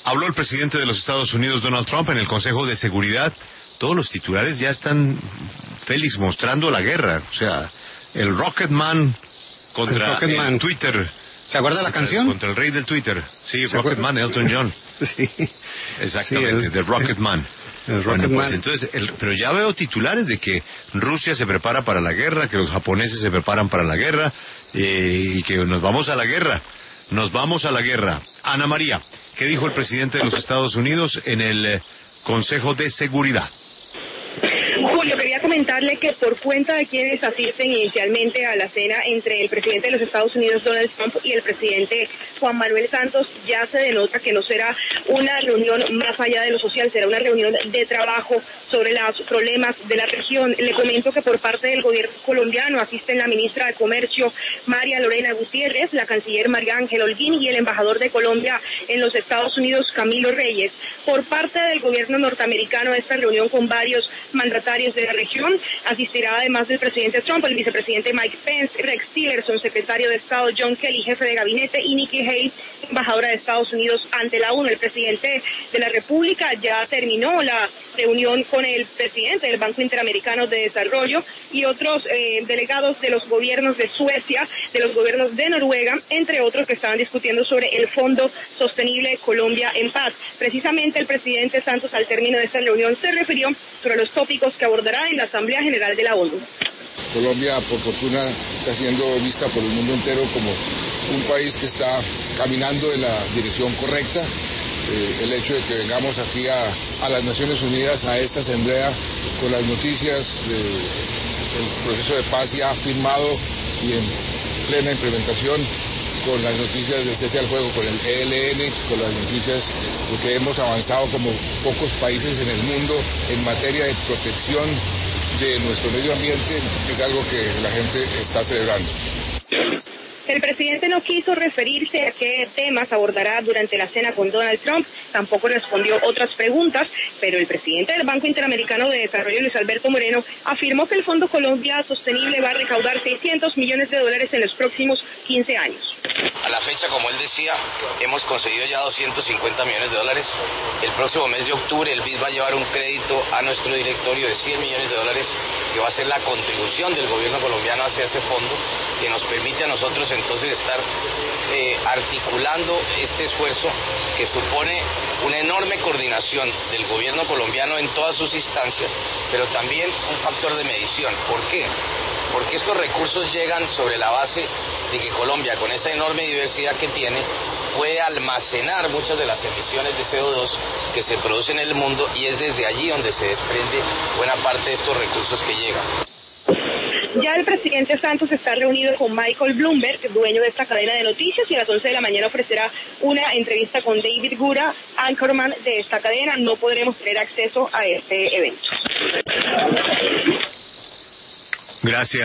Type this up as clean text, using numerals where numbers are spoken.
Habló el presidente de los Estados Unidos, Donald Trump, en el Consejo de Seguridad. Todos los titulares ya están, Félix, mostrando la guerra. O sea, el Rocketman contra el Twitter. ¿Se acuerda la canción? Contra el rey del Twitter. Sí, Rocketman, Elton John. Sí. Exactamente, The Rocketman. Bueno, pues entonces, pero ya veo titulares de que Rusia se prepara para la guerra, que los japoneses se preparan para la guerra, y que nos vamos a la guerra. Nos vamos a la guerra. Ana María, ¿qué dijo el presidente de los Estados Unidos en el Consejo de Seguridad? Julio, quería comentarle que por cuenta de quienes asisten inicialmente a la cena entre el presidente de los Estados Unidos, Donald Trump, y el presidente Juan Manuel Santos, ya se denota que no será una reunión más allá de lo social, será una reunión de trabajo sobre los problemas de la región. Le comento que por parte del gobierno colombiano asisten la ministra de Comercio, María Lorena Gutiérrez, la canciller María Ángela Holguín y el embajador de Colombia en los Estados Unidos, Camilo Reyes. Por parte del gobierno norteamericano, a esta reunión con varios mandatarios de la región asistirá además del presidente Trump, el vicepresidente Mike Pence, Rex Tillerson, secretario de Estado John Kelly, jefe de gabinete, y Nikki Haley, embajadora de Estados Unidos ante la ONU. El presidente de la República ya terminó la reunión con el presidente del Banco Interamericano de Desarrollo y otros delegados de los gobiernos de Suecia, de los gobiernos de Noruega, entre otros, que estaban discutiendo sobre el Fondo Sostenible Colombia en Paz. Precisamente el presidente Santos, al término de esta reunión, se refirió sobre los tópicos que abordará en la Asamblea General de la ONU. Colombia, por fortuna, está siendo vista por el mundo entero como un país que está caminando en la dirección correcta. El hecho de que vengamos aquí a las Naciones Unidas, a esta asamblea, con las noticias del proceso de paz ya firmado y en plena implementación, con las noticias del cese al fuego, con el ELN, con las noticias de que hemos avanzado como pocos países en el mundo en materia de protección de nuestro medio ambiente, es algo que la gente está celebrando. El presidente no quiso referirse a qué temas abordará durante la cena con Donald Trump, tampoco respondió otras preguntas, pero el presidente del Banco Interamericano de Desarrollo, Luis Alberto Moreno, afirmó que el Fondo Colombia Sostenible va a recaudar $600 millones en los próximos 15 años. A la fecha, como él decía, hemos conseguido ya $250 millones. El próximo mes de octubre el BID va a llevar un crédito a nuestro directorio de $100 millones, que va a ser la contribución del gobierno colombiano hacia ese fondo, que nos permite a nosotros entonces estar articulando este esfuerzo que supone una enorme coordinación del gobierno colombiano en todas sus instancias, pero también un factor de medición. ¿Por qué? Porque estos recursos llegan sobre la base de que Colombia, con esa enorme diversidad que tiene, puede almacenar muchas de las emisiones de CO2 que se producen en el mundo, y es desde allí donde se desprende buena parte de estos recursos que llegan. Ya el presidente Santos está reunido con Michael Bloomberg, dueño de esta cadena de noticias, y a las 11 de la mañana ofrecerá una entrevista con David Gura, anchorman de esta cadena. No podremos tener acceso a este evento. Gracias.